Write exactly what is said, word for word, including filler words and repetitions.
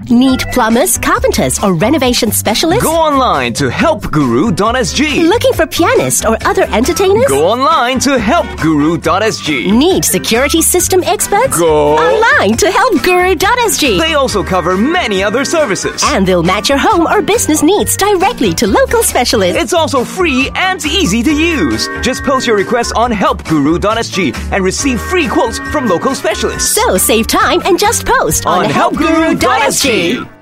Need plumbers, carpenters, or renovation specialists? Go online to help guru dot s g. Looking for pianists or other entertainers? Go online to help guru dot s g. Need security system experts? Go online to help guru dot s g. They also cover many other services. And they'll match your home or business needs directly to local specialists. It's also free and easy to use. Just post your request on help guru dot s g and receive free quotes from local specialists. So save time and just post on help guru dot s g.